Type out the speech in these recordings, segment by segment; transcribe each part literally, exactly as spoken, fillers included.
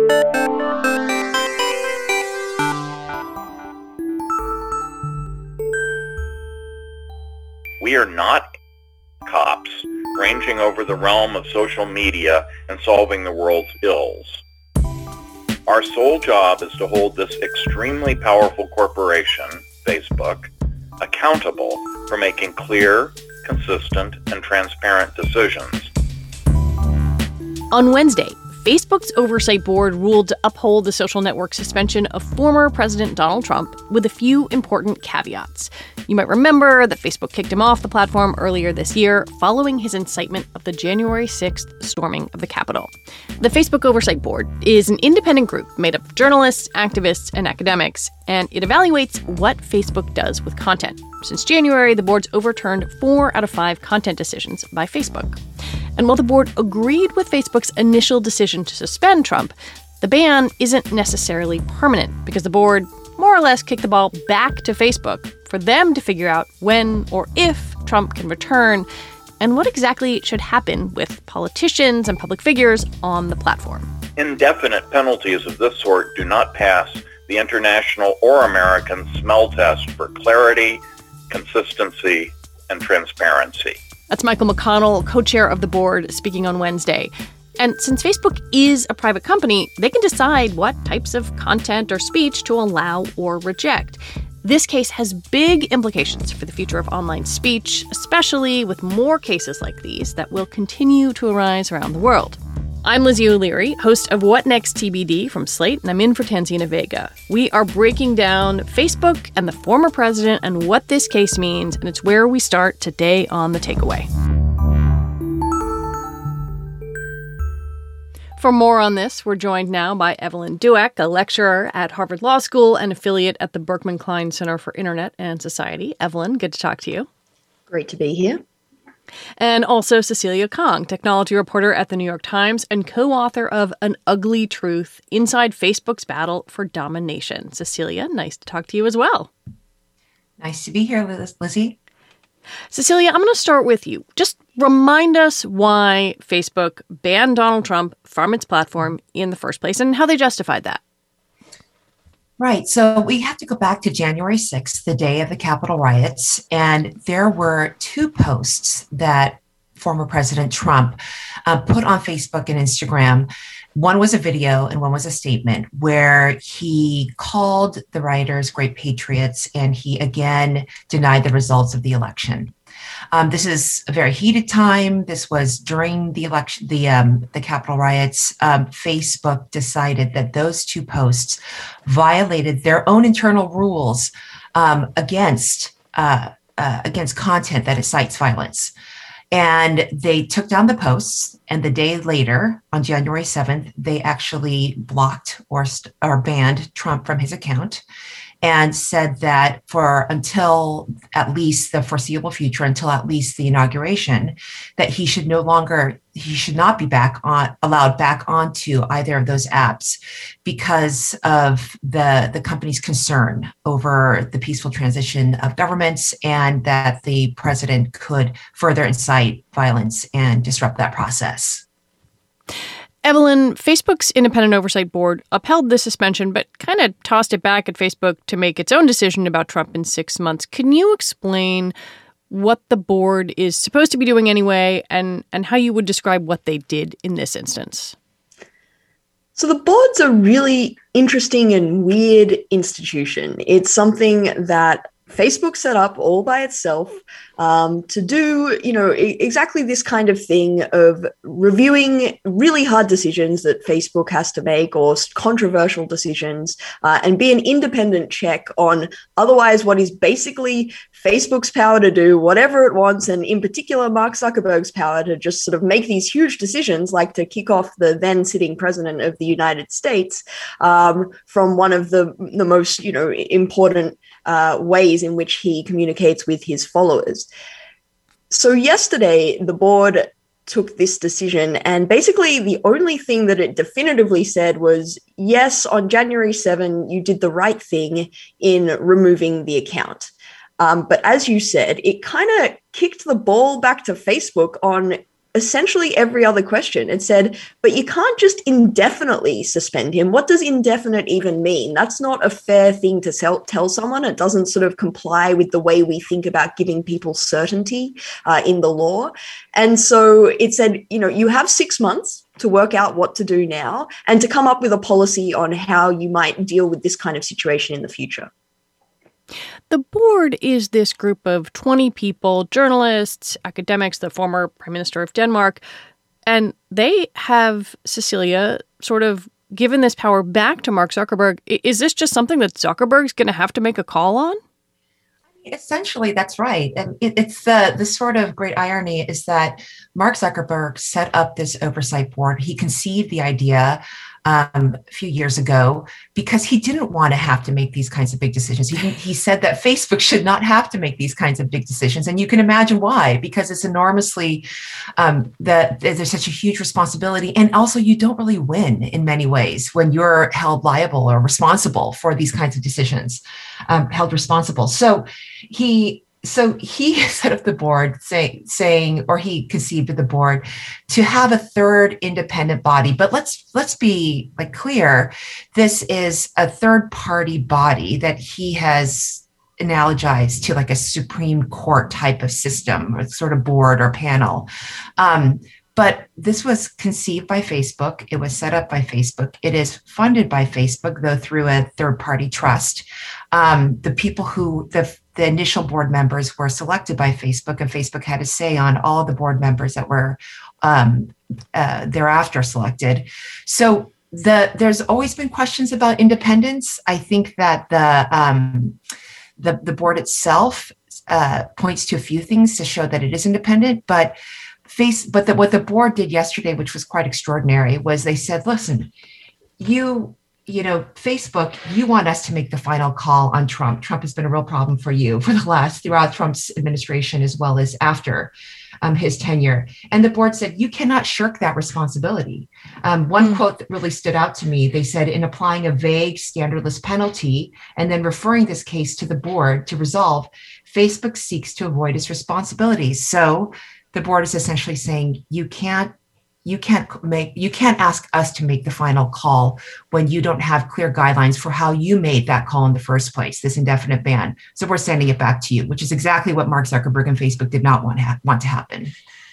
We are not cops ranging over the realm of social media and solving the world's ills. Our sole job is to hold this extremely powerful corporation, Facebook, accountable for making clear, consistent, and transparent decisions. On Wednesday, Facebook's oversight board ruled to uphold the social network suspension of former President Donald Trump with a few important caveats. You might remember that Facebook kicked him off the platform earlier this year following his incitement of the January sixth storming of the Capitol. The Facebook Oversight Board is an independent group made up of journalists, activists, and academics, and it evaluates what Facebook does with content. Since January, the board's overturned four out of five content decisions by Facebook. And while the board agreed with Facebook's initial decision to suspend Trump, the ban isn't necessarily permanent because the board more or less kicked the ball back to Facebook for them to figure out when or if Trump can return and what exactly should happen with politicians and public figures on the platform. Indefinite penalties of this sort do not pass the international or American smell test for clarity, consistency, and transparency. That's Michael McConnell, co-chair of the board, speaking on Wednesday. And since Facebook is a private company, they can decide what types of content or speech to allow or reject. This case has big implications for the future of online speech, especially with more cases like these that will continue to arise around the world. I'm Lizzie O'Leary, host of What Next T B D from Slate, and I'm in for Tanzina Vega. We are breaking down Facebook and the former president and what this case means, and it's where we start today on The Takeaway. For more on this, we're joined now by Evelyn Douek, a lecturer at Harvard Law School and affiliate at the Berkman Klein Center for Internet and Society. Evelyn, good to talk to you. Great to be here. And also Cecilia Kong, technology reporter at The New York Times and co-author of An Ugly Truth, Inside Facebook's Battle for Domination. Cecilia, nice to talk to you as well. Nice to be here, Liz- Lizzie. Cecilia, I'm going to start with you. Just remind us why Facebook banned Donald Trump from its platform in the first place and how they justified that. Right. So we have to go back to January sixth, the day of the Capitol riots, and there were two posts that former President Trump uh, put on Facebook and Instagram. One was a video and one was a statement where he called the rioters great patriots, and he again denied the results of the election. Um, this is a very heated time. This was during the election, the um, the Capitol riots. Um, Facebook decided that those two posts violated their own internal rules um, against uh, uh, against content that incites violence. And they took down the posts, and the day later, on January seventh, they actually blocked or, st- or banned Trump from his account and said that for until at least the foreseeable future, until at least the inauguration, that he should no longer, he should not be back on, allowed back onto either of those apps because of the, the company's concern over the peaceful transition of governments and that the president could further incite violence and disrupt that process. Evelyn, Facebook's independent oversight board upheld the suspension, but kind of tossed it back at Facebook to make its own decision about Trump in six months. Can you explain what the board is supposed to be doing anyway, and, and how you would describe what they did in this instance? So the board's a really interesting and weird institution. It's something that Facebook set up all by itself um, to do, you know, I- exactly this kind of thing of reviewing really hard decisions that Facebook has to make or controversial decisions uh, and be an independent check on otherwise what is basically Facebook's power to do whatever it wants, and in particular, Mark Zuckerberg's power to just sort of make these huge decisions, like to kick off the then sitting president of the United States um, from one of the, the most, you know, important uh, ways in which he communicates with his followers. So yesterday, the board took this decision, and basically the only thing that it definitively said was, yes, on January seventh, you did the right thing in removing the account. Um, but as you said, it kind of kicked the ball back to Facebook on essentially every other question. It said, but you can't just indefinitely suspend him. What does indefinite even mean? That's not a fair thing to tell, tell someone. It doesn't sort of comply with the way we think about giving people certainty uh, in the law. And so it said, you know, you have six months to work out what to do now and to come up with a policy on how you might deal with this kind of situation in the future. The board is this group of twenty people, journalists, academics, the former prime minister of Denmark, and they have, Cecilia, sort of given this power back to Mark Zuckerberg. Is this just something that Zuckerberg's going to have to make a call on? Essentially, that's right. And it, it's the, the sort of great irony is that Mark Zuckerberg set up this oversight board. He conceived the idea um, a few years ago because he didn't want to have to make these kinds of big decisions. He, he said that Facebook should not have to make these kinds of big decisions. And you can imagine why, because it's enormously, um, that there's such a huge responsibility. And also you don't really win in many ways when you're held liable or responsible for these kinds of decisions, um, held responsible. So he So he set up the board say, saying, or he conceived of the board to have a third independent body. But let's let's be like clear, this is a third party body that he has analogized to like a Supreme Court type of system or sort of board or panel. Um, But this was conceived by Facebook. It was set up by Facebook. It is funded by Facebook, though through a third-party trust. Um, the people who, the, the initial board members were selected by Facebook, and Facebook had a say on all the board members that were um, uh, thereafter selected. So the there's always been questions about independence. I think that the um, the, the board itself uh, points to a few things to show that it is independent, but Face, but the, what the board did yesterday, which was quite extraordinary, was they said, listen, you, you know, Facebook, you want us to make the final call on Trump. Trump has been a real problem for you for the last, throughout Trump's administration, as well as after um, his tenure. And the board said, you cannot shirk that responsibility. Um, one mm. quote that really stood out to me, they said, in applying a vague, standardless penalty, and then referring this case to the board to resolve, Facebook seeks to avoid its responsibilities. So the board is essentially saying you can't, you can't make, you can't ask us to make the final call when you don't have clear guidelines for how you made that call in the first place, this indefinite ban. So we're sending it back to you, which is exactly what Mark Zuckerberg and Facebook did not want, ha- want to happen.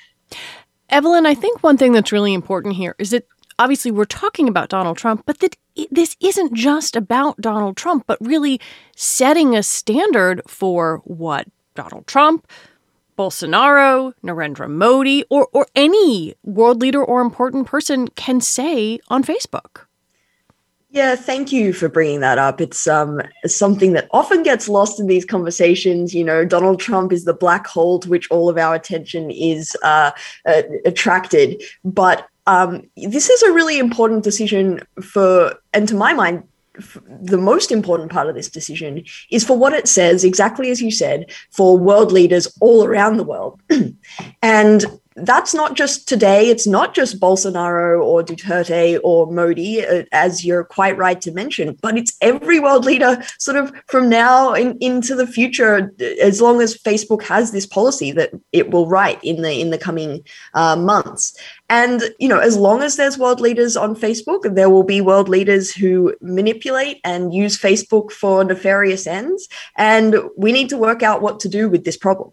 Evelyn, I think one thing that's really important here is that obviously we're talking about Donald Trump, but that this isn't just about Donald Trump, but really setting a standard for what Donald Trump, Bolsonaro, Narendra Modi, or or any world leader or important person can say on Facebook. Yeah, thank you for bringing that up. It's um something that often gets lost in these conversations. You know, Donald Trump is the black hole to which all of our attention is uh, uh, attracted. But um, this is a really important decision for, and to my mind, the most important part of this decision is for what it says, exactly as you said, for world leaders all around the world. And that's not just today. It's not just Bolsonaro or Duterte or Modi, as you're quite right to mention, but it's every world leader sort of from now in, into the future, as long as Facebook has this policy that it will write in the in the coming uh, months. And, you know, as long as there's world leaders on Facebook, there will be world leaders who manipulate and use Facebook for nefarious ends. And we need to work out what to do with this problem.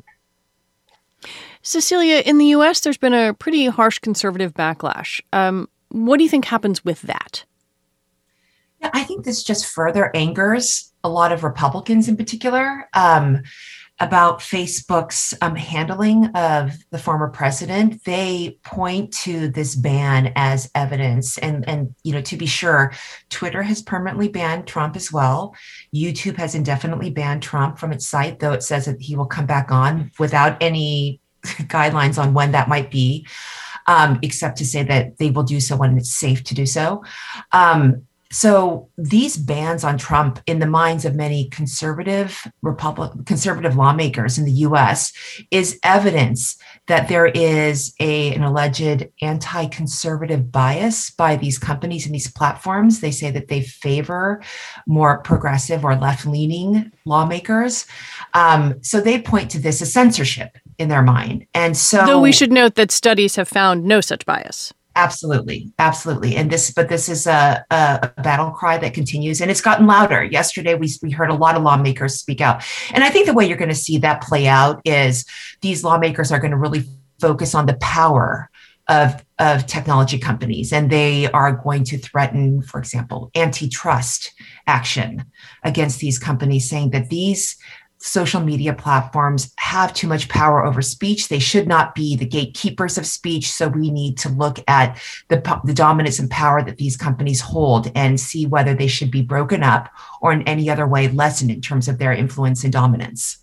Cecilia, in the U S, there's been a pretty harsh conservative backlash. Um, what do you think happens with that? Yeah, I think this just further angers a lot of Republicans in particular um, about Facebook's um, handling of the former president. They point to this ban as evidence. And, and, you know, to be sure, Twitter has permanently banned Trump as well. YouTube has indefinitely banned Trump from its site, though it says that he will come back on without any guidelines on when that might be, um, except to say that they will do so when it's safe to do so. Um, so these bans on Trump, in the minds of many conservative Republic, conservative lawmakers in the U S, is evidence that there is a, an alleged anti-conservative bias by these companies and these platforms. They say that they favor more progressive or left-leaning lawmakers. Um, so they point to this as censorship. in their mind. And so, though we should note that studies have found no such bias. Absolutely. Absolutely. And this, but this is a, a, a battle cry that continues, and it's gotten louder. Yesterday, we, we heard a lot of lawmakers speak out. And I think the way you're going to see that play out is these lawmakers are going to really focus on the power of, of technology companies. And they are going to threaten, for example, antitrust action against these companies, saying that these social media platforms have too much power over speech. They should not be the gatekeepers of speech. So we need to look at the, the dominance and power that these companies hold and see whether they should be broken up or in any other way lessened in terms of their influence and dominance.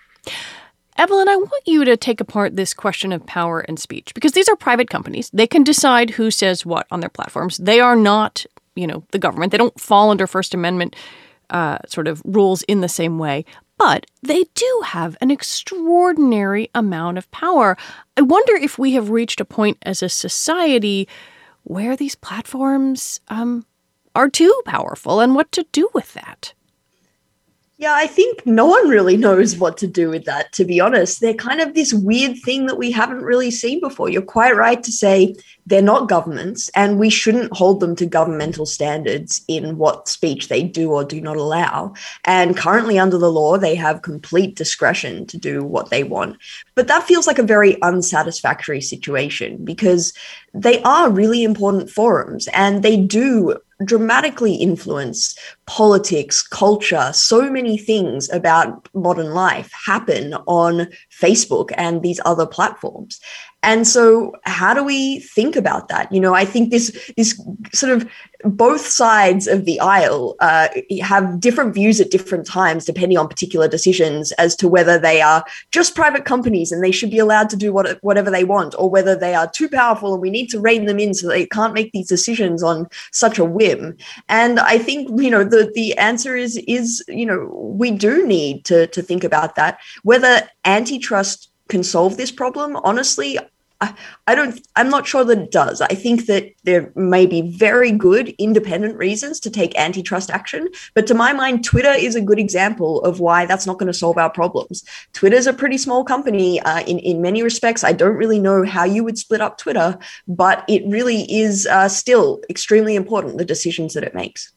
Evelyn, I want you to take apart this question of power and speech, because these are private companies. They can decide who says what on their platforms. They are not, you know, the government. They don't fall under First Amendment uh, sort of rules in the same way. But they do have an extraordinary amount of power. I wonder if we have reached a point as a society where these platforms um, are too powerful and what to do with that. Yeah, I think no one really knows what to do with that, to be honest. They're kind of this weird thing that we haven't really seen before. You're quite right to say they're not governments, and we shouldn't hold them to governmental standards in what speech they do or do not allow. And currently under the law, they have complete discretion to do what they want. But that feels like a very unsatisfactory situation, because they are really important forums, and they do dramatically influence politics, culture. So many things about modern life happen on Facebook and these other platforms. And so how do we think about that? You know, I think this, this sort of both sides of the aisle uh, have different views at different times, depending on particular decisions as to whether they are just private companies and they should be allowed to do what, whatever they want, or whether they are too powerful and we need to rein them in so they can't make these decisions on such a whim. And I think, you know, the, the answer is, is, you know, we do need to, to think about that. Whether antitrust can solve this problem, honestly, I, I don't, I'm not sure that it does. I think that there may be very good independent reasons to take antitrust action, but to my mind, Twitter is a good example of why that's not going to solve our problems. Twitter's a pretty small company uh, in, in many respects. I don't really know how you would split up Twitter, but it really is uh, still extremely important, the decisions that it makes.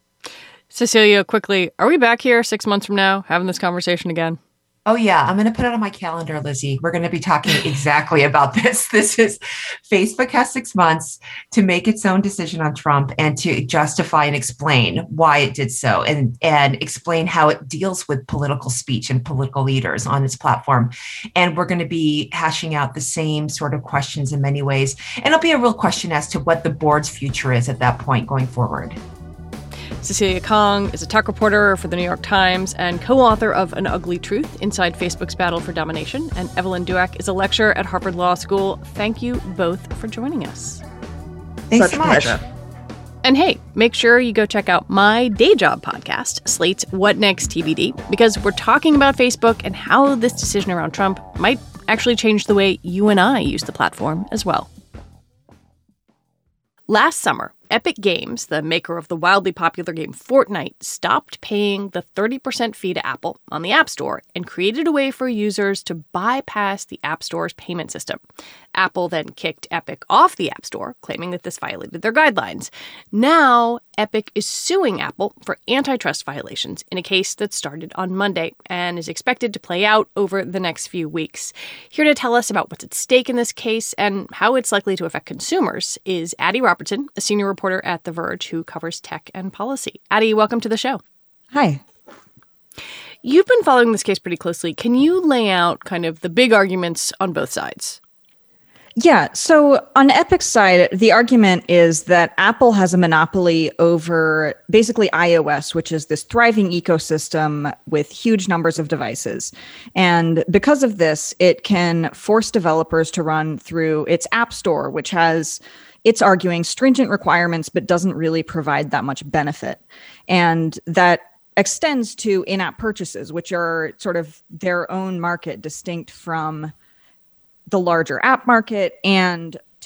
Cecilia, quickly, are we back here six months from now having this conversation again? Oh, yeah. I'm going to put it on my calendar, Lizzie. We're going to be talking exactly about this. This is Facebook has six months to make its own decision on Trump and to justify and explain why it did so, and, and explain how it deals with political speech and political leaders on its platform. And we're going to be hashing out the same sort of questions in many ways. And it'll be a real question as to what the board's future is at that point going forward. Cecilia Kang is a tech reporter for The New York Times and co-author of An Ugly Truth, Inside Facebook's Battle for Domination. And Evelyn Douek is a lecturer at Harvard Law School. Thank you both for joining us. Thanks Such so much. Pleasure. And hey, make sure you go check out my day job podcast, Slate's What Next T B D, because we're talking about Facebook and how this decision around Trump might actually change the way you and I use the platform as well. Last summer, Epic Games, the maker of the wildly popular game Fortnite, stopped paying the thirty percent fee to Apple on the App Store and created a way for users to bypass the App Store's payment system. Apple then kicked Epic off the App Store, claiming that this violated their guidelines. Now, Epic is suing Apple for antitrust violations in a case that started on Monday and is expected to play out over the next few weeks. Here to tell us about what's at stake in this case and how it's likely to affect consumers is Addie Robertson, a senior reporter at The Verge who covers tech and policy. Addie, welcome to the show. Hi. You've been following this case pretty closely. Can you lay out kind of the big arguments on both sides? Yeah. So on Epic's side, the argument is that Apple has a monopoly over basically iOS, which is this thriving ecosystem with huge numbers of devices. And because of this, it can force developers to run through its App Store, which has, it's arguing, stringent requirements, but doesn't really provide that much benefit. And that extends to in-app purchases, which are sort of their own market, distinct from the larger app market, and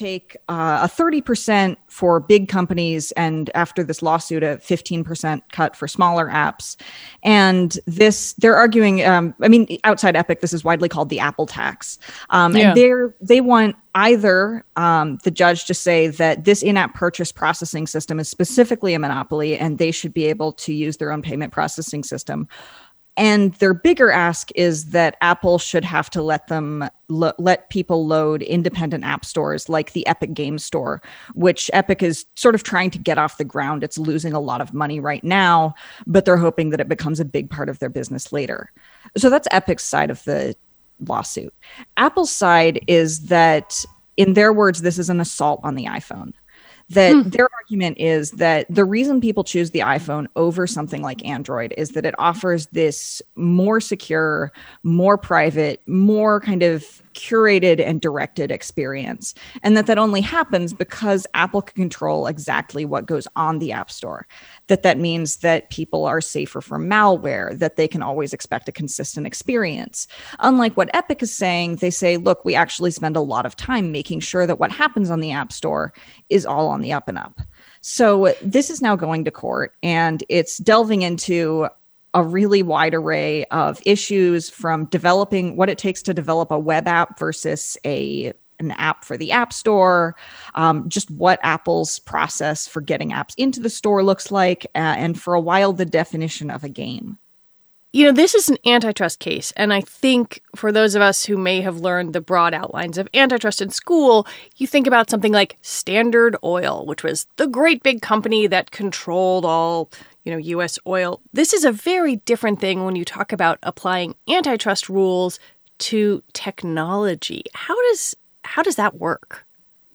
take uh, a thirty percent for big companies, and after this lawsuit, a fifteen percent cut for smaller apps. And this, they're arguing, um, I mean, outside Epic, this is widely called the Apple tax. Um, Yeah. And they're, they want either um, the judge to say that this in-app purchase processing system is specifically a monopoly and they should be able to use their own payment processing system. And their bigger ask is that Apple should have to let them lo- let people load independent app stores like the Epic Games Store, which Epic is sort of trying to get off the ground. It's losing a lot of money right now, but they're hoping that it becomes a big part of their business later. So that's Epic's side of the lawsuit. Apple's side is that, in their words, this is an assault on the iPhone. That hmm. their argument is that the reason people choose the iPhone over something like Android is that it offers this more secure, more private, more kind of curated and directed experience. And that that only happens because Apple can control exactly what goes on the App Store. That that means that people are safer from malware, that they can always expect a consistent experience. Unlike what Epic is saying, they say, look, we actually spend a lot of time making sure that what happens on the App Store is all on the up and up. So this is now going to court, and it's delving into a really wide array of issues, from developing what it takes to develop a web app versus a an app for the App Store, um, just what Apple's process for getting apps into the store looks like, uh, and for a while, the definition of a game. You know, this is an antitrust case, and I think for those of us who may have learned the broad outlines of antitrust in school, you think about something like Standard Oil, which was the great big company that controlled all, you know, U S oil. This is a very different thing when you talk about applying antitrust rules to technology. How does how does that work?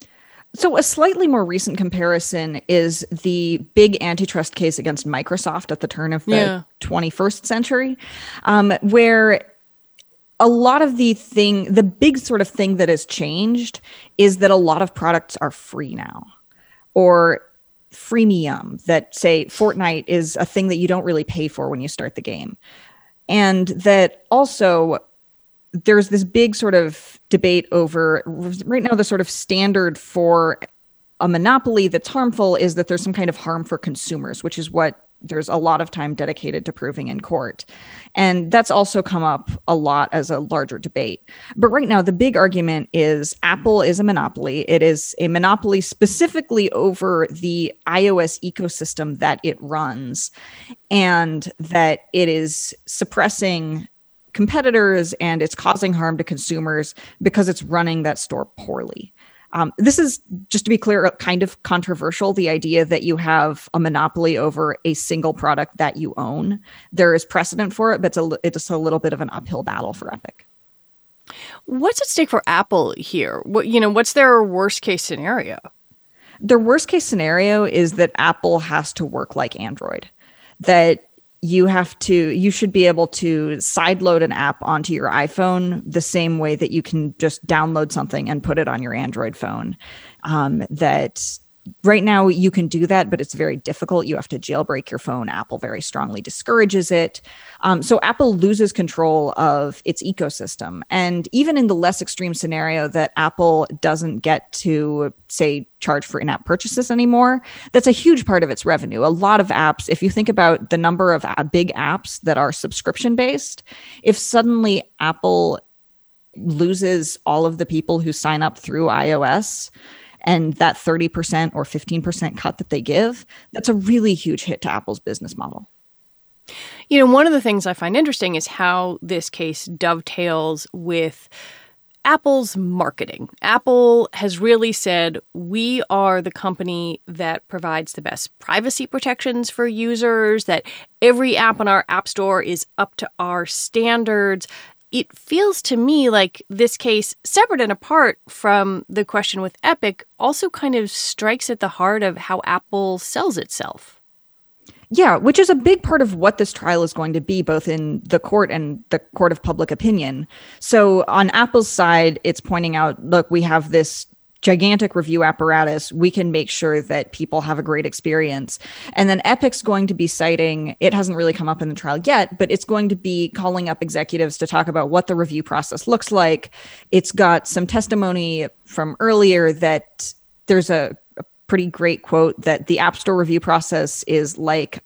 So a slightly more recent comparison is the big antitrust case against Microsoft at the turn of the yeah. twenty-first century, um, where a lot of the thing, the big sort of thing that has changed is that a lot of products are free now, or freemium, that say Fortnite is a thing that you don't really pay for when you start the game. And that also there's this big sort of debate over right now, the sort of standard for a monopoly that's harmful is that there's some kind of harm for consumers, which is what there's a lot of time dedicated to proving in court. And that's also come up a lot as a larger debate. But right now, the big argument is Apple is a monopoly. It is a monopoly specifically over the iOS ecosystem that it runs, and that it is suppressing competitors and it's causing harm to consumers because it's running that store poorly. Um, this is, just to be clear, kind of controversial, the idea that you have a monopoly over a single product that you own. There is precedent for it, but it's, a, it's a little bit of an uphill battle for Epic. What's at stake for Apple here? What, you know, what's their worst case scenario? Their worst case scenario is that Apple has to work like Android, that you have to, you should be able to sideload an app onto your iPhone the same way that you can just download something and put it on your Android phone. Um, that right now you can do that, but it's very difficult. You have to jailbreak your phone. Apple very strongly discourages it. Um, so Apple loses control of its ecosystem. And even in the less extreme scenario that Apple doesn't get to, say, charge for in-app purchases anymore, that's a huge part of its revenue. A lot of apps, if you think about the number of big apps that are subscription-based, if suddenly Apple loses all of the people who sign up through iOS, and that thirty percent or fifteen percent cut that they give, that's a really huge hit to Apple's business model. You know, one of the things I find interesting is how this case dovetails with Apple's marketing. Apple has really said, we are the company that provides the best privacy protections for users, that every app on our App Store is up to our standards. It feels to me like this case, separate and apart from the question with Epic, also kind of strikes at the heart of how Apple sells itself. Yeah, which is a big part of what this trial is going to be, both in the court and the court of public opinion. So on Apple's side, it's pointing out, look, we have this gigantic review apparatus, we can make sure that people have a great experience. And then Epic's going to be citing, it hasn't really come up in the trial yet, but it's going to be calling up executives to talk about what the review process looks like. It's got some testimony from earlier that there's a, a pretty great quote that the App Store review process is like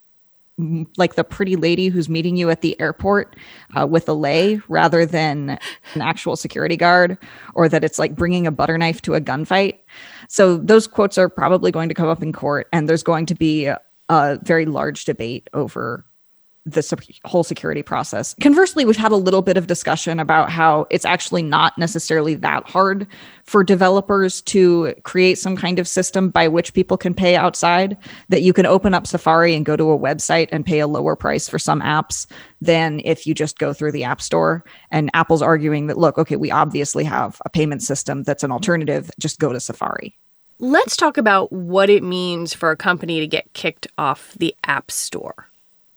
like the pretty lady who's meeting you at the airport uh, with a lei rather than an actual security guard, or that it's like bringing a butter knife to a gunfight. So those quotes are probably going to come up in court, and there's going to be a, a very large debate over the sec- whole security process. Conversely, we've had a little bit of discussion about how it's actually not necessarily that hard for developers to create some kind of system by which people can pay outside, that you can open up Safari and go to a website and pay a lower price for some apps than if you just go through the App Store. And Apple's arguing that, look, okay, we obviously have a payment system that's an alternative, just go to Safari. Let's talk about what it means for a company to get kicked off the App Store.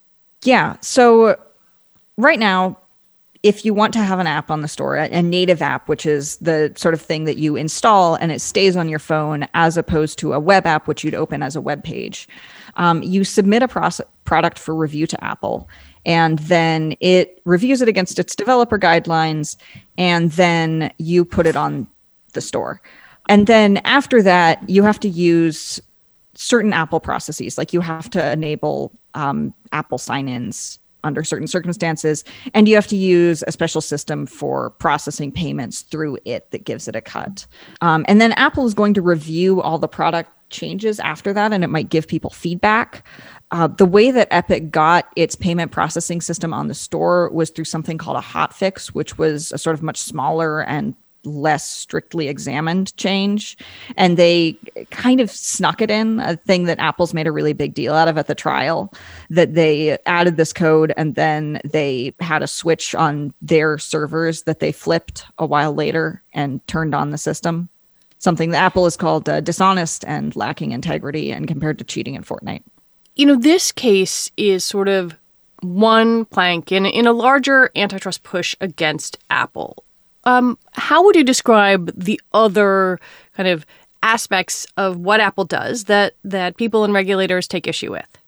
Yeah. So right now, if you want to have an app on the store, a native app, which is the sort of thing that you install and it stays on your phone, as opposed to a web app, which you'd open as a web page, um, you submit a proce- product for review to Apple, and then it reviews it against its developer guidelines, and then you put it on the store. And then after that, you have to use certain Apple processes, like you have to enable um, Apple sign-ins under certain circumstances, and you have to use a special system for processing payments through it that gives it a cut. Um, and then Apple is going to review all the product changes after that, and it might give people feedback. Uh, the way that Epic got its payment processing system on the store was through something called a hotfix, which was a sort of much smaller and less strictly examined change. And they kind of snuck it in, a thing that Apple's made a really big deal out of at the trial, that they added this code and then they had a switch on their servers that they flipped a while later and turned on the system. Something that Apple has called uh, dishonest and lacking integrity, and compared to cheating in Fortnite. You know, this case is sort of one plank in, in a larger antitrust push against Apple. Um, how would you describe the other kind of aspects of what Apple does that that people and regulators take issue with?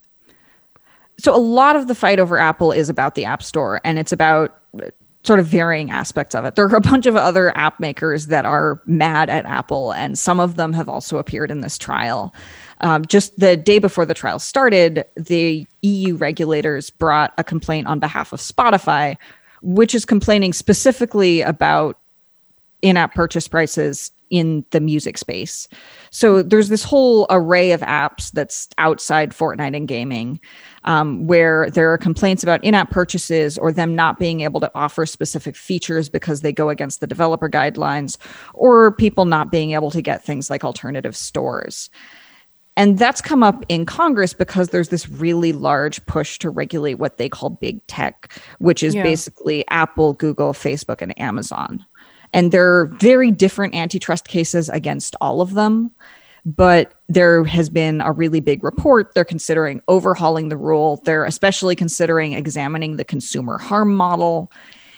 So a lot of the fight over Apple is about the App Store, and it's about sort of varying aspects of it. There are a bunch of other app makers that are mad at Apple, and some of them have also appeared in this trial. Um, just the day before the trial started, the E U regulators brought a complaint on behalf of Spotify, which is complaining specifically about in-app purchase prices in the music space. So there's this whole array of apps that's outside Fortnite and gaming, um, where there are complaints about in-app purchases or them not being able to offer specific features because they go against the developer guidelines, or people not being able to get things like alternative stores. And that's come up in Congress because there's this really large push to regulate what they call big tech, which is yeah. basically Apple, Google, Facebook, and Amazon. And there are very different antitrust cases against all of them. But there has been a really big report. They're considering overhauling the rule. They're especially considering examining the consumer harm model.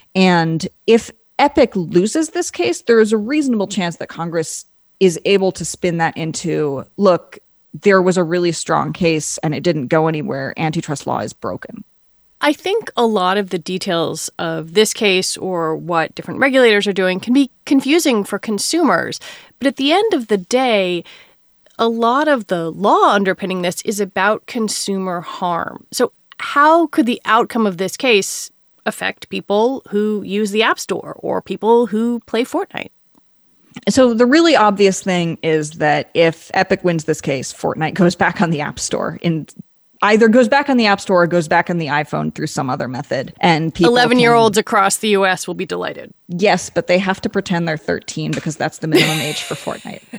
And if Epic loses this case, there is a reasonable chance that Congress is able to spin that into, look, there was a really strong case and it didn't go anywhere. Antitrust law is broken. I think a lot of the details of this case or what different regulators are doing can be confusing for consumers. But at the end of the day, a lot of the law underpinning this is about consumer harm. So how could the outcome of this case affect people who use the App Store or people who play Fortnite? So the really obvious thing is that if Epic wins this case, Fortnite goes back on the App Store, in either goes back on the App Store or goes back on the iPhone through some other method. And people eleven-year-olds across the U S will be delighted. Yes, but they have to pretend they're thirteen because that's the minimum age for Fortnite.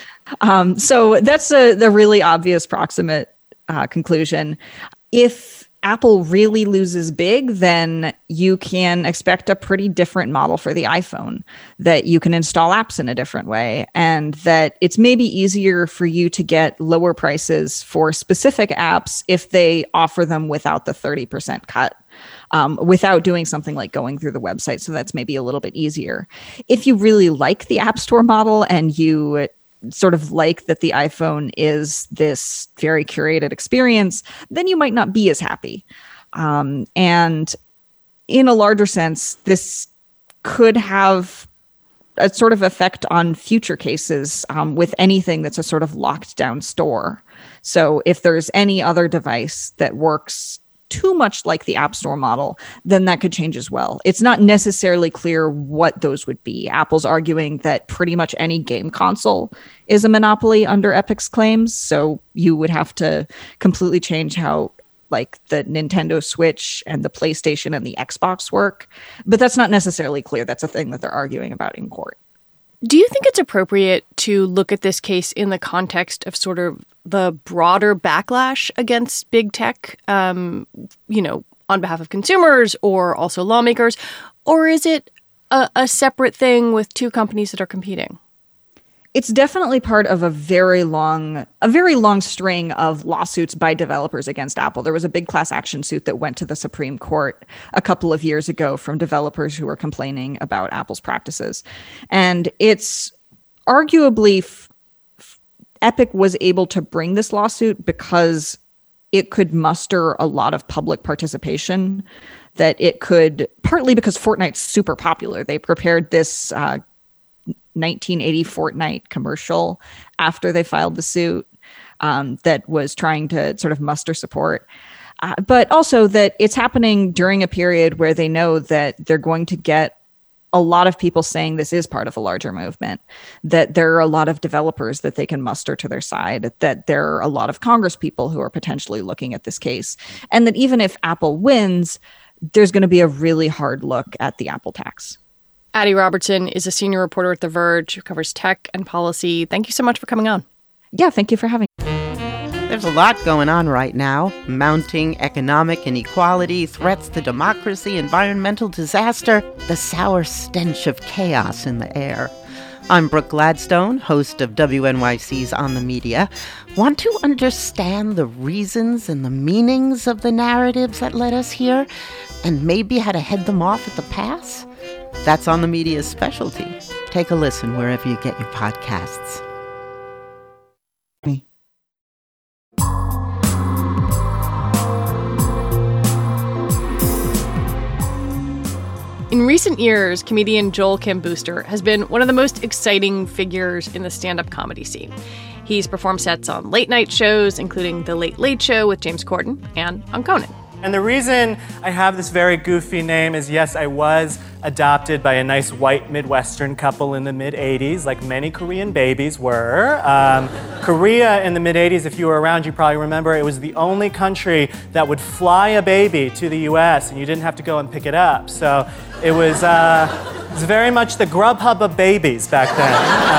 Um, so that's a, the really obvious proximate uh, conclusion. If Apple really loses big, then you can expect a pretty different model for the iPhone, that you can install apps in a different way, and that it's maybe easier for you to get lower prices for specific apps if they offer them without the thirty percent cut. Um, without doing something like going through the website. So that's maybe a little bit easier. If you really like the App Store model and you sort of like that the iPhone is this very curated experience, then you might not be as happy. Um, and in a larger sense, this could have a sort of effect on future cases um, with anything that's a sort of locked down store. So if there's any other device that works too much like the App Store model, then that could change as well. It's not necessarily clear what those would be. Apple's arguing that pretty much any game console is a monopoly under Epic's claims. So you would have to completely change how like the Nintendo Switch and the PlayStation and the Xbox work. But that's not necessarily clear. That's a thing that they're arguing about in court. Do you think it's appropriate to look at this case in the context of sort of the broader backlash against big tech, um, you know, on behalf of consumers or also lawmakers? Or is it a, a separate thing with two companies that are competing? It's definitely part of a very long, a very long string of lawsuits by developers against Apple. There was a big class action suit that went to the Supreme Court a couple of years ago from developers who were complaining about Apple's practices. And it's arguably f- f- Epic was able to bring this lawsuit because it could muster a lot of public participation, that it could, partly because Fortnite's super popular. They prepared this uh, nineteen eighty Fortnite commercial after they filed the suit um, that was trying to sort of muster support. Uh, but also that it's happening during a period where they know that they're going to get a lot of people saying this is part of a larger movement, that there are a lot of developers that they can muster to their side, that there are a lot of Congress people who are potentially looking at this case, and that even if Apple wins, there's going to be a really hard look at the Apple tax. Addie Robertson is a senior reporter at The Verge who covers tech and policy. Thank you so much for coming on. Yeah, thank you for having me. There's a lot going on right now. Mounting economic inequality, threats to democracy, environmental disaster, the sour stench of chaos in the air. I'm Brooke Gladstone, host of W N Y C's On the Media. Want to understand the reasons and the meanings of the narratives that led us here, and maybe how to head them off at the pass? That's On the Media's specialty. Take a listen wherever you get your podcasts. In recent years, comedian Joel Kim Booster has been one of the most exciting figures in the stand-up comedy scene. He's performed sets on late-night shows, including The Late Late Show with James Corden, and on Conan. And the reason I have this very goofy name is, yes, I was adopted by a nice white Midwestern couple in the mid-eighties, like many Korean babies were. Um, Korea in the mid-eighties, if you were around, you probably remember, it was the only country that would fly a baby to the U S and you didn't have to go and pick it up. So it was, uh, it was very much the Grubhub of babies back then.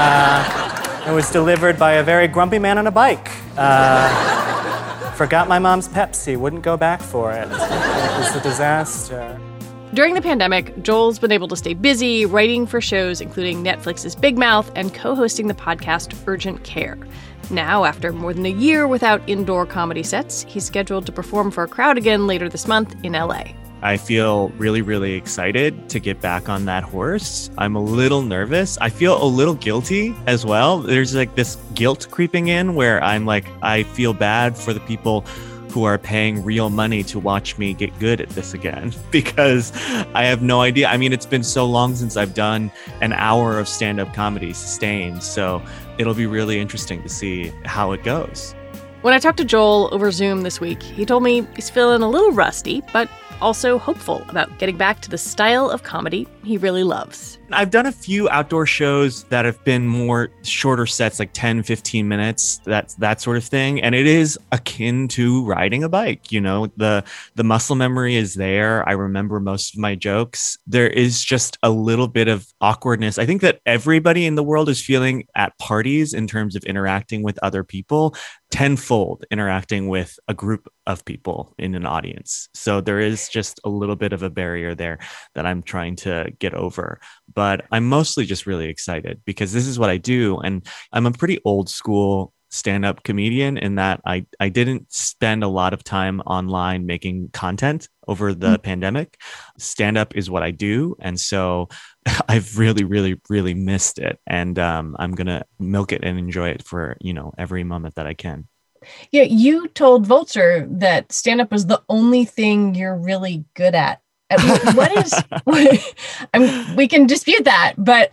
Uh, it was delivered by a very grumpy man on a bike. Uh, Forgot my mom's Pepsi, wouldn't go back for it. It was a disaster. During the pandemic, Joel's been able to stay busy writing for shows including Netflix's Big Mouth and co-hosting the podcast Urgent Care. Now, after more than a year without indoor comedy sets, he's scheduled to perform for a crowd again later this month in L A. I feel really, really excited to get back on that horse. I'm a little nervous. I feel a little guilty as well. There's like this guilt creeping in where I'm like, I feel bad for the people who are paying real money to watch me get good at this again, because I have no idea. I mean, it's been so long since I've done an hour of stand-up comedy sustained. So it'll be really interesting to see how it goes. When I talked to Joel over Zoom this week, he told me he's feeling a little rusty, but also hopeful about getting back to the style of comedy he really loves. I've done a few outdoor shows that have been more shorter sets, like ten, fifteen minutes, that, that sort of thing. And it is akin to riding a bike. You know, the, the muscle memory is there. I remember most of my jokes. There is just a little bit of awkwardness. I think that everybody in the world is feeling at parties in terms of interacting with other people. tenfold interacting with a group of people in an audience. So there is just a little bit of a barrier there that I'm trying to get over. But I'm mostly just really excited because this is what I do. And I'm a pretty old school stand-up comedian in that I, I didn't spend a lot of time online making content over the mm-hmm. pandemic. Stand-up is what I do. And so I've really, really, really missed it. And um, I'm going to milk it and enjoy it for, you know, every moment that I can. Yeah, you told Vulture that stand-up was the only thing you're really good at. What is, what, I mean, we can dispute that, but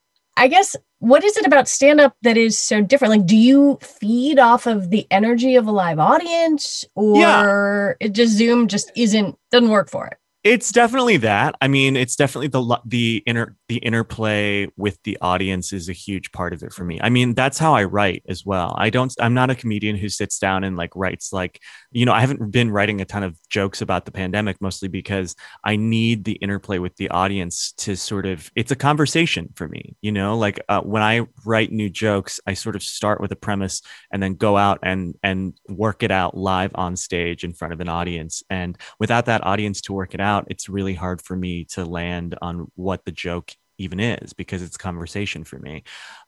I guess, what is it about stand-up that is so different? Like, do you feed off of the energy of a live audience, or yeah. it just Zoom just isn't, doesn't work for it? It's definitely that. I mean, it's definitely the the inner the interplay with the audience is a huge part of it for me. I mean, that's how I write as well. I don't. I'm not a comedian who sits down and like writes like, you know, I haven't been writing a ton of jokes about the pandemic, mostly because I need the interplay with the audience to sort of. It's a conversation for me, you know. Like uh, when I write new jokes, I sort of start with a premise and then go out and and work it out live on stage in front of an audience. And without that audience to work it out, it's really hard for me to land on what the joke even is because it's conversation for me.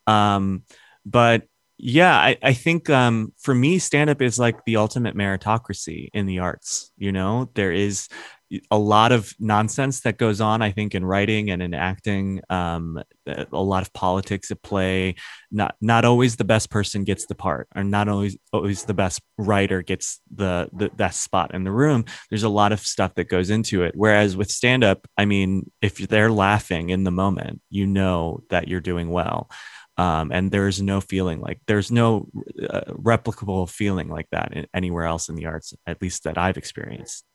Um, but yeah, I, I think um, for me, stand-up is like the ultimate meritocracy in the arts. You know, there is a lot of nonsense that goes on, I think, in writing and in acting, um, a lot of politics at play. Not not always the best person gets the part, or not always always the best writer gets the, the best spot in the room. There's a lot of stuff that goes into it. Whereas with stand-up, I mean, if they're laughing in the moment, you know that you're doing well. Um, and there's no feeling like there's no uh, replicable feeling like that in, anywhere else in the arts, at least that I've experienced.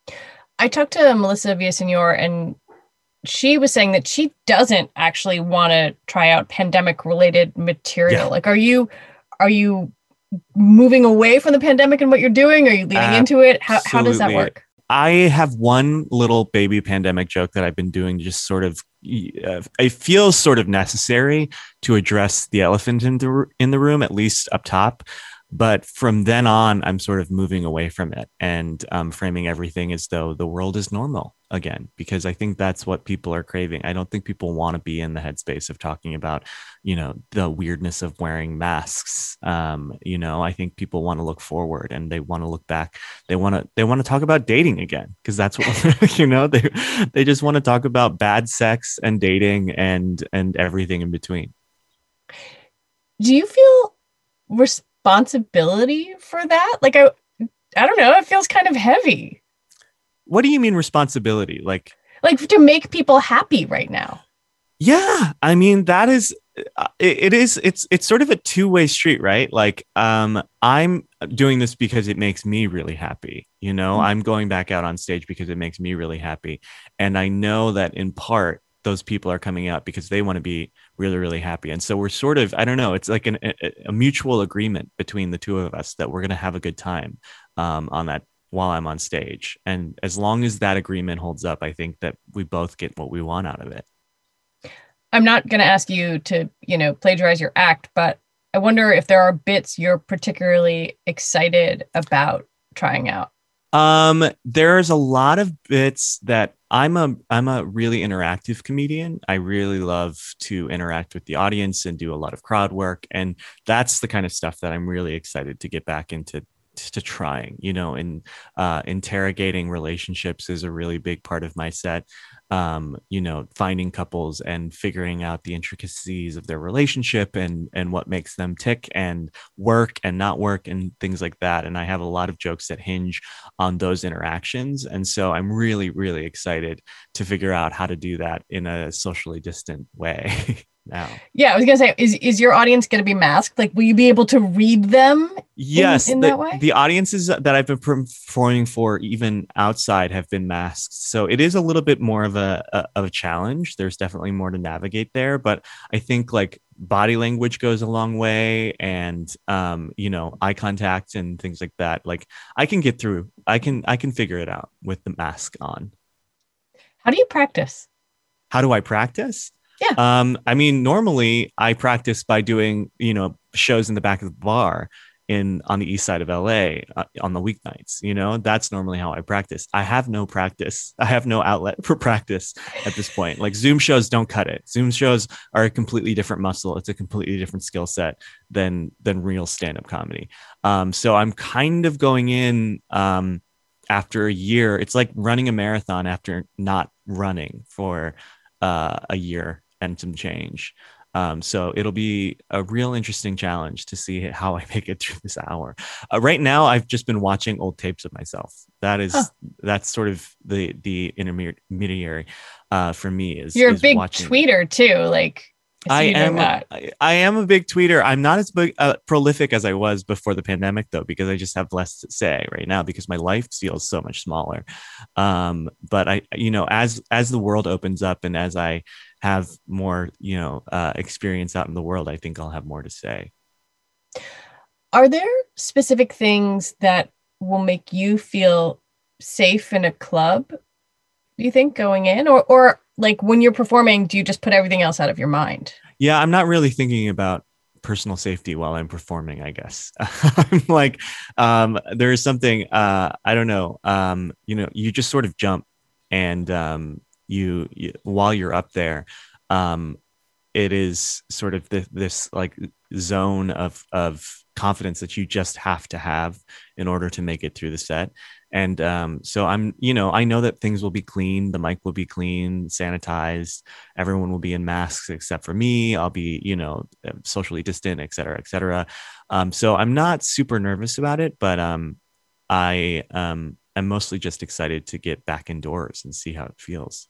I talked to Melissa Villasenor, and she was saying that she doesn't actually want to try out pandemic related material. Yeah. Like, are you, are you moving away from the pandemic and what you're doing? Are you leading uh, into it? How, how does that work? I have one little baby pandemic joke that I've been doing, just sort of, uh, it feels sort of necessary to address the elephant in the, in the room, at least up top. But from then on, I'm sort of moving away from it and um, framing everything as though the world is normal again, because I think that's what people are craving. I don't think people want to be in the headspace of talking about, you know, the weirdness of wearing masks. Um, you know, I think people want to look forward and they want to look back. They want to they want to talk about dating again, because that's what, you know, they they just want to talk about bad sex and dating and and everything in between. Do you feel responsibility for that? Like, I, I don't know, it feels kind of heavy. What do you mean responsibility? Like, like to make people happy right now? Yeah, I mean, that is, it, it is, it's, it's sort of a two-way street, right? Like, um, I'm doing this because it makes me really happy. You know, mm-hmm. I'm going back out on stage because it makes me really happy. And I know that in part, those people are coming out because they want to be really, really happy. And so we're sort of, I don't know, it's like an, a, a mutual agreement between the two of us that we're going to have a good time um, on that while I'm on stage. And as long as that agreement holds up, I think that we both get what we want out of it. I'm not going to ask you to, you know, plagiarize your act, but I wonder if there are bits you're particularly excited about trying out. Um, there's a lot of bits that I'm a I'm a really interactive comedian. I really love to interact with the audience and do a lot of crowd work. And that's the kind of stuff that I'm really excited to get back into to trying, you know, and uh, interrogating relationships is a really big part of my set. Um, you know, finding couples and figuring out the intricacies of their relationship and and what makes them tick and work and not work and things like that. And I have a lot of jokes that hinge on those interactions. And so I'm really, really excited to figure out how to do that in a socially distant way. Now. Yeah, I was gonna say, is is your audience gonna be masked? Like, will you be able to read them? Yes, in, in the, that way? The audiences that I've been performing for, even outside, have been masked. So it is a little bit more of a, a of a challenge. There's definitely more to navigate there, but I think like body language goes a long way, and um, you know, eye contact and things like that. Like I can get through. I can I can figure it out with the mask on. How do you practice? How do I practice? Yeah. Um, I mean, normally I practice by doing, you know, shows in the back of the bar. in on the east side of L A uh, on the weeknights. You know, that's normally how I practice. I have no practice. I have no outlet for practice at this point. Like Zoom shows don't cut it. Zoom shows are a completely different muscle. It's a completely different skill set than than real stand-up comedy. Um, so I'm kind of going in um, after a year. It's like running a marathon after not running for uh, a year and some change. Um, so it'll be a real interesting challenge to see how I make it through this hour. Uh, right now, I've just been watching old tapes of myself. That is, huh. that's sort of the the intermediary uh, for me. Is you're is a big watching. tweeter too, like. I am. I, I am a big tweeter. I'm not as big, uh, prolific as I was before the pandemic, though, because I just have less to say right now because my life feels so much smaller. Um, but I, you know, as as the world opens up and as I have more, you know, uh, experience out in the world, I think I'll have more to say. Are there specific things that will make you feel safe in a club, do you think, going in? Or, or like when you're performing, do you just put everything else out of your mind? Yeah, I'm not really thinking about personal safety while I'm performing, I guess. I'm like, um, there is something, uh, I don't know, um, you know, you just sort of jump and um, you, you, while you're up there, um, it is sort of this, this like zone of, of confidence that you just have to have in order to make it through the set. And um, so I'm, you know, I know that things will be clean. The mic will be clean, sanitized. Everyone will be in masks except for me. I'll be, you know, socially distant, et cetera, et cetera. Um, so I'm not super nervous about it, but um, I um, am mostly just excited to get back indoors and see how it feels.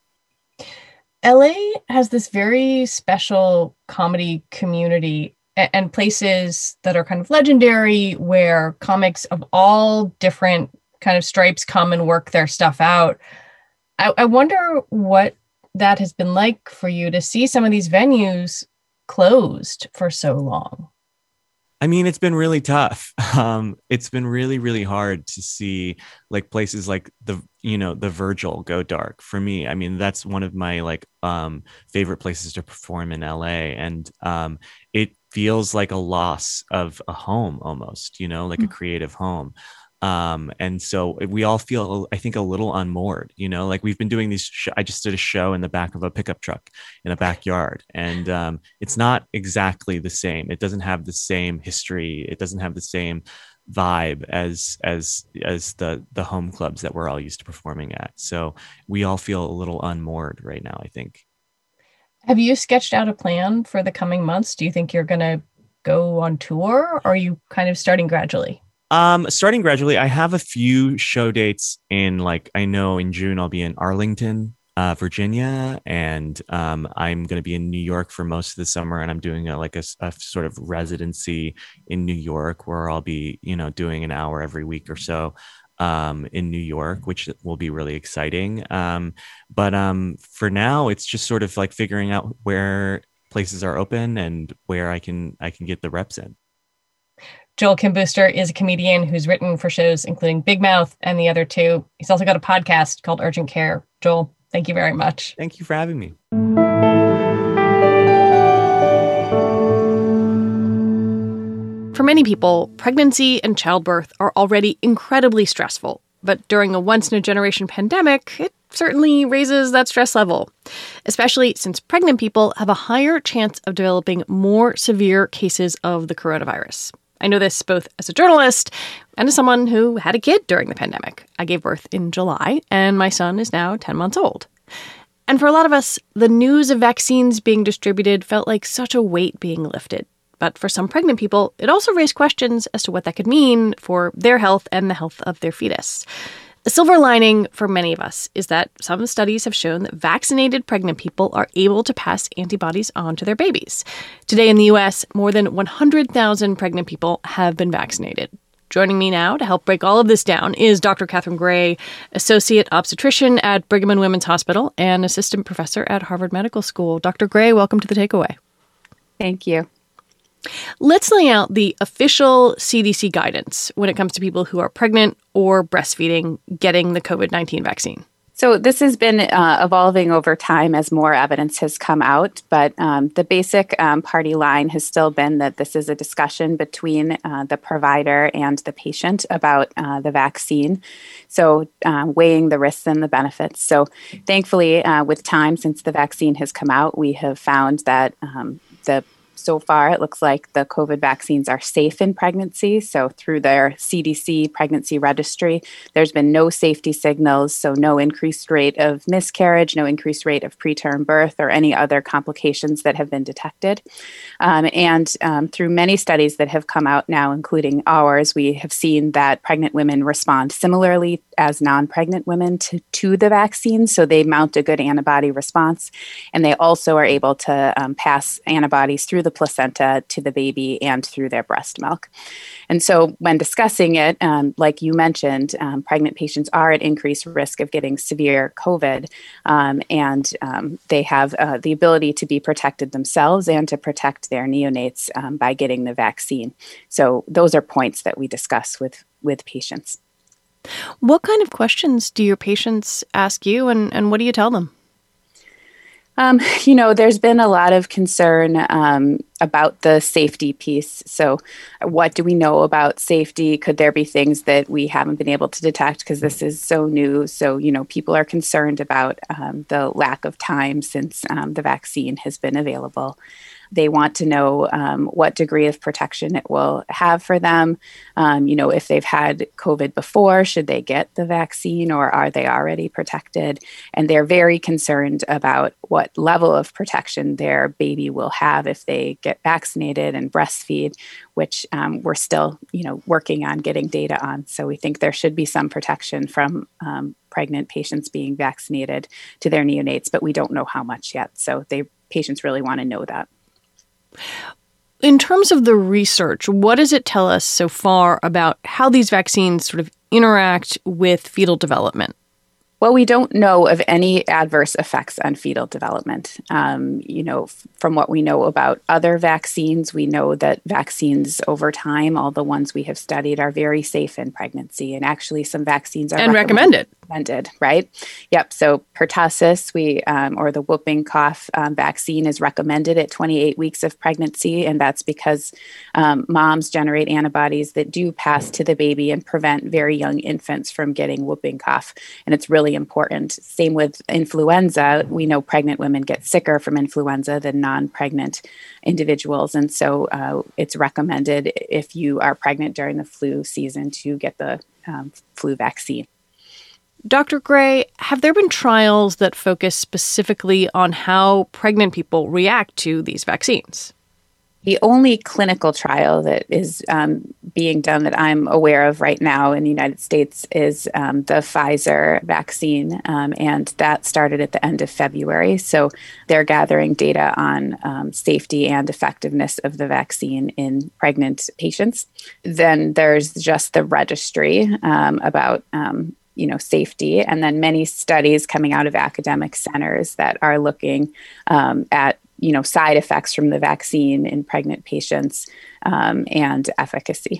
L A has this very special comedy community and places that are kind of legendary where comics of all different kind of stripes come and work their stuff out. I, I wonder what that has been like for you to see some of these venues closed for so long. I mean, it's been really tough. Um, it's been really, really hard to see like places like the, you know, the Virgil go dark for me. I mean, that's one of my like um, favorite places to perform in L A. And um, it feels like a loss of a home almost, you know, like mm-hmm. a creative home. Um, and so we all feel, I think, a little unmoored, you know, like we've been doing these. Sh- I just did a show in the back of a pickup truck in a backyard, and um, it's not exactly the same. It doesn't have the same history. It doesn't have the same vibe as as as the the home clubs that we're all used to performing at. So we all feel a little unmoored right now, I think. Have you sketched out a plan for the coming months? Do you think you're going to go on tour, or are you kind of starting gradually? Um, starting gradually. I have a few show dates in, like, I know in June I'll be in Arlington, uh, Virginia, and um, I'm going to be in New York for most of the summer, and I'm doing a, like a, a sort of residency in New York where I'll be, you know, doing an hour every week or so um, in New York, which will be really exciting. Um, but um, for now, it's just sort of like figuring out where places are open and where I can I can get the reps in. Joel Kim Booster is a comedian who's written for shows including Big Mouth and the other two. He's also got a podcast called Urgent Care. Joel, thank you very much. Thank you for having me. For many people, pregnancy and childbirth are already incredibly stressful. But during a once-in-a-generation pandemic, it certainly raises that stress level, especially since pregnant people have a higher chance of developing more severe cases of the coronavirus. I know this both as a journalist and as someone who had a kid during the pandemic. I gave birth in July, and my son is now ten months old. And for a lot of us, the news of vaccines being distributed felt like such a weight being lifted. But for some pregnant people, it also raised questions as to what that could mean for their health and the health of their fetus. A silver lining for many of us is that some studies have shown that vaccinated pregnant people are able to pass antibodies on to their babies. Today in the U S, more than one hundred thousand pregnant people have been vaccinated. Joining me now to help break all of this down is Doctor Catherine Gray, Associate Obstetrician at Brigham and Women's Hospital and Assistant Professor at Harvard Medical School. Doctor Gray, welcome to The Takeaway. Thank you. Let's lay out the official C D C guidance when it comes to people who are pregnant or breastfeeding getting the covid nineteen vaccine. So this has been uh, evolving over time as more evidence has come out, but um, the basic um, party line has still been that this is a discussion between uh, the provider and the patient about uh, the vaccine, so um, weighing the risks and the benefits. So thankfully, uh, with time since the vaccine has come out, we have found that um, the So far, it looks like the COVID vaccines are safe in pregnancy. So through their C D C pregnancy registry, there's been no safety signals, so no increased rate of miscarriage, no increased rate of preterm birth, or any other complications that have been detected. Um, and um, through many studies that have come out now, including ours, we have seen that pregnant women respond similarly as non-pregnant women to, to the vaccine. So they mount a good antibody response, and they also are able to um, pass antibodies through the placenta to the baby and through their breast milk. And so when discussing it, um, like you mentioned, um, pregnant patients are at increased risk of getting severe COVID, um, and um, they have uh, the ability to be protected themselves and to protect their neonates um, by getting the vaccine. So those are points that we discuss with, with patients. What kind of questions do your patients ask you, and, and what do you tell them? Um, you know, there's been a lot of concern um, about the safety piece. So what do we know about safety? Could there be things that we haven't been able to detect because this is so new? So, you know, people are concerned about um, the lack of time since um, the vaccine has been available. They want to know um, what degree of protection it will have for them. Um, you know, if they've had COVID before, should they get the vaccine, or are they already protected? And they're very concerned about what level of protection their baby will have if they get vaccinated and breastfeed, which um, we're still, you know, working on getting data on. So we think there should be some protection from um, pregnant patients being vaccinated to their neonates, but we don't know how much yet. So they patients really want to know that. In terms of the research, what does it tell us so far about how these vaccines sort of interact with fetal development? Well, we don't know of any adverse effects on fetal development. Um, you know, f- from what we know about other vaccines, we know that vaccines over time, all the ones we have studied, are very safe in pregnancy. And actually, some vaccines are and recommended. recommended, right? Yep. So pertussis, we um, or the whooping cough um, vaccine is recommended at twenty-eight weeks of pregnancy, and that's because um, moms generate antibodies that do pass to the baby and prevent very young infants from getting whooping cough, and it's really important. Same with influenza. We know pregnant women get sicker from influenza than non-pregnant individuals, and so uh, it's recommended if you are pregnant during the flu season to get the um, flu vaccine. Doctor Gray, have there been trials that focus specifically on how pregnant people react to these vaccines? The only clinical trial that is um, being done that I'm aware of right now in the United States is um, the Pfizer vaccine, um, and that started at the end of February. So they're gathering data on um, safety and effectiveness of the vaccine in pregnant patients. Then there's just the registry um, about um, you know, safety, and then many studies coming out of academic centers that are looking um, at you know, side effects from the vaccine in pregnant patients um, and efficacy.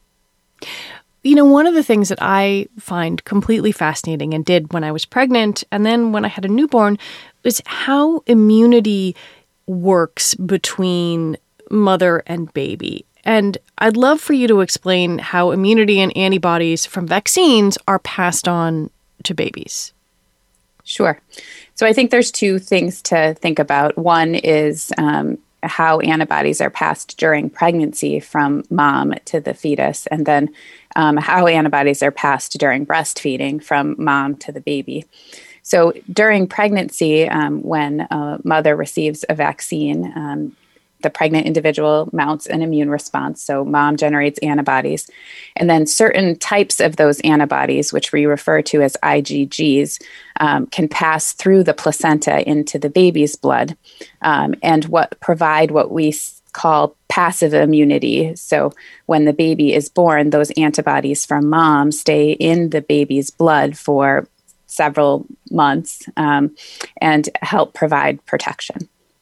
You know, one of the things that I find completely fascinating and did when I was pregnant and then when I had a newborn is how immunity works between mother and baby. And I'd love for you to explain how immunity and antibodies from vaccines are passed on to babies. Sure. So I think there's two things to think about. One is um, how antibodies are passed during pregnancy from mom to the fetus, and then um, how antibodies are passed during breastfeeding from mom to the baby. So during pregnancy, um, when a mother receives a vaccine, um, the pregnant individual mounts an immune response. So mom generates antibodies. And then certain types of those antibodies, which we refer to as I G Gs, um, can pass through the placenta into the baby's blood um, and what provide what we call passive immunity. So when the baby is born, those antibodies from mom stay in the baby's blood for several months um, and help provide protection.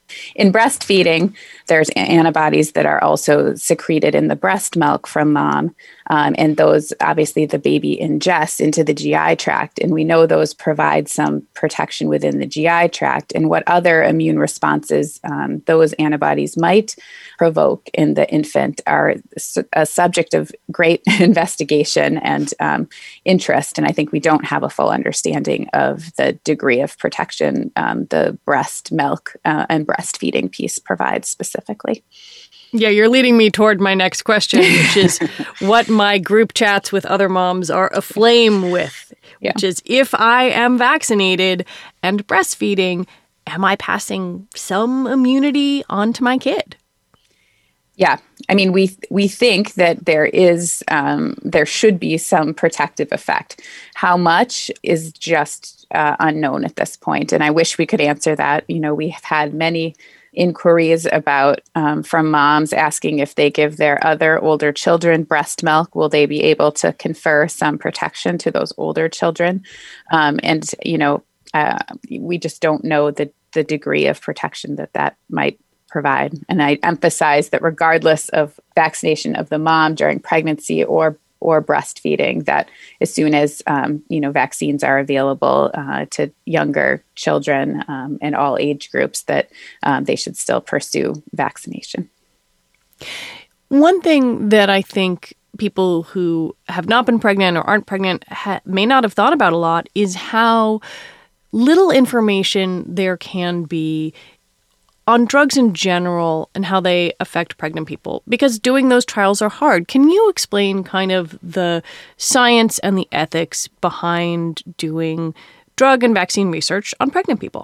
In breastfeeding, there's antibodies that are also secreted in the breast milk from mom. Um, and those, obviously, the baby ingests into the G I tract. And we know those provide some protection within the G I tract. And what other immune responses um, those antibodies might provoke in the infant are a subject of great investigation and um, interest. And I think we don't have a full understanding of the degree of protection um, the breast milk uh, and breastfeeding piece provides specifically. Yeah, you're leading me toward my next question, which is what my group chats with other moms are aflame with, yeah. which is if I am vaccinated and breastfeeding, am I passing some immunity on to my kid? Yeah, I mean, we we think that there is, um, there should be some protective effect. How much is just uh, unknown at this point, and I wish we could answer that. You know, we have had many inquiries about um, from moms asking if they give their other older children breast milk, will they be able to confer some protection to those older children? Um, and, you know, uh, we just don't know the, the degree of protection that that might provide. And I emphasize that regardless of vaccination of the mom during pregnancy or or breastfeeding, that as soon as, um, you know, vaccines are available uh, to younger children um, and all age groups, that um, they should still pursue vaccination. One thing that I think people who have not been pregnant or aren't pregnant ha- may not have thought about a lot is how little information there can be on drugs in general and how they affect pregnant people, because doing those trials are hard. Can you explain kind of the science and the ethics behind doing drug and vaccine research on pregnant people?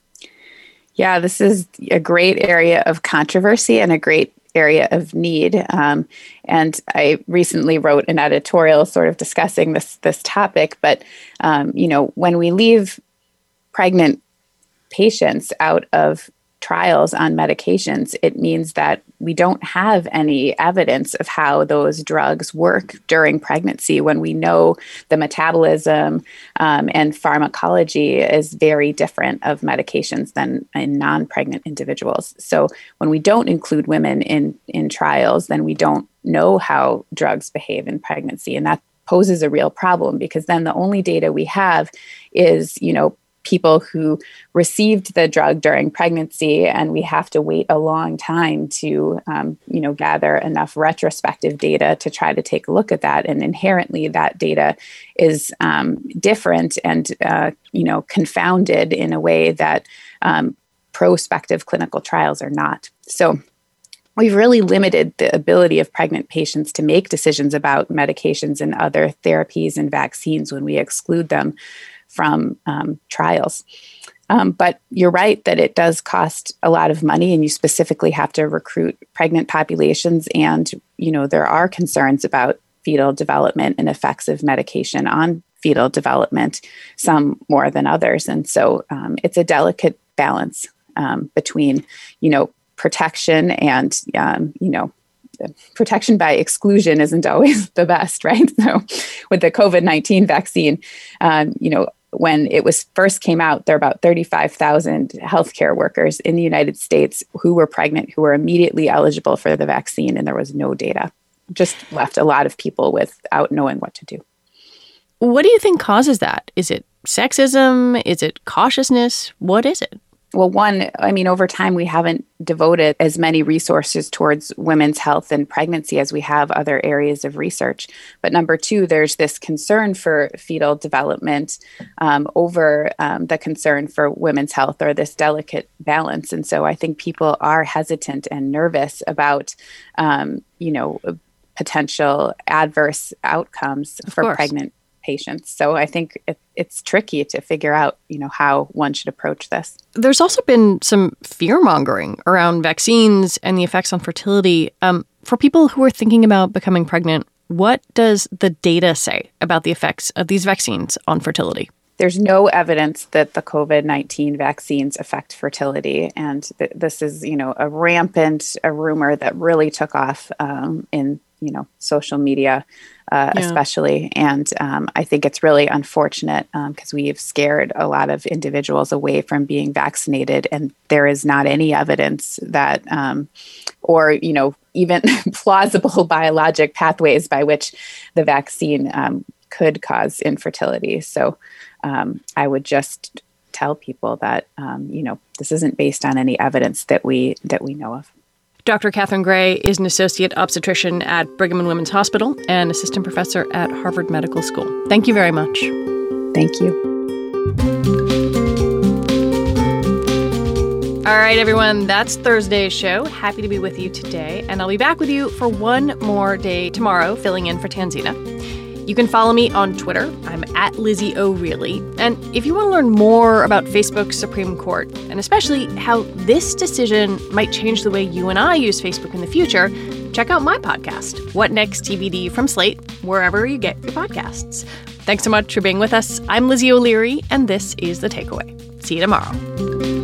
Yeah, this is a great area of controversy and a great area of need. Um, and I recently wrote an editorial sort of discussing this, this topic. But, um, you know, when we leave pregnant patients out of trials on medications, it means that we don't have any evidence of how those drugs work during pregnancy, when we know the metabolism um, and pharmacology is very different of medications than in non-pregnant individuals. So when we don't include women in, in trials, then we don't know how drugs behave in pregnancy. And that poses a real problem, because then the only data we have is, you know, people who received the drug during pregnancy, and we have to wait a long time to, um, you know, gather enough retrospective data to try to take a look at that. And inherently, that data is um, different and, uh, you know, confounded in a way that um, prospective clinical trials are not. So we've really limited the ability of pregnant patients to make decisions about medications and other therapies and vaccines when we exclude them from um, trials. Um, but you're right that it does cost a lot of money, and you specifically have to recruit pregnant populations. And, you know, there are concerns about fetal development and effects of medication on fetal development, some more than others. And so um, it's a delicate balance um, between, you know, protection and, um, you know, protection by exclusion isn't always the best, right? So with the COVID nineteen vaccine, um, you know, when it was first came out, there were about thirty-five thousand healthcare workers in the United States who were pregnant, who were immediately eligible for the vaccine, and there was no data. Just left a lot of people without knowing what to do. What do you think causes that? Is it sexism? Is it cautiousness? What is it? Well, one, I mean, over time, we haven't devoted as many resources towards women's health and pregnancy as we have other areas of research. But number two, there's this concern for fetal development um, over um, the concern for women's health, or this delicate balance. And so I think people are hesitant and nervous about, um, you know, potential adverse outcomes Of for course. pregnant patients. So I think it, it's tricky to figure out, you know, how one should approach this. There's also been some fear-mongering around vaccines and the effects on fertility. Um, for people who are thinking about becoming pregnant, what does the data say about the effects of these vaccines on fertility? There's no evidence that the COVID nineteen vaccines affect fertility. And th- this is, you know, a rampant a rumor that really took off um, in you know, social media, uh, Yeah. especially. And um, I think it's really unfortunate because um, we've scared a lot of individuals away from being vaccinated, and there is not any evidence that, um, or, you know, even plausible biologic pathways by which the vaccine um, could cause infertility. So um, I would just tell people that, um, you know, this isn't based on any evidence that we that we know of. Doctor Catherine Gray is an associate obstetrician at Brigham and Women's Hospital and assistant professor at Harvard Medical School. Thank you very much. Thank you. All right, everyone, that's Thursday's show. Happy to be with you today, and I'll be back with you for one more day tomorrow, filling in for Tanzina. You can follow me on Twitter. I'm at Lizzie O'Reilly. And if you want to learn more about Facebook's Supreme Court, and especially how this decision might change the way you and I use Facebook in the future, check out my podcast, What Next T B D from Slate, wherever you get your podcasts. Thanks so much for being with us. I'm Lizzie O'Leary, and this is The Takeaway. See you tomorrow.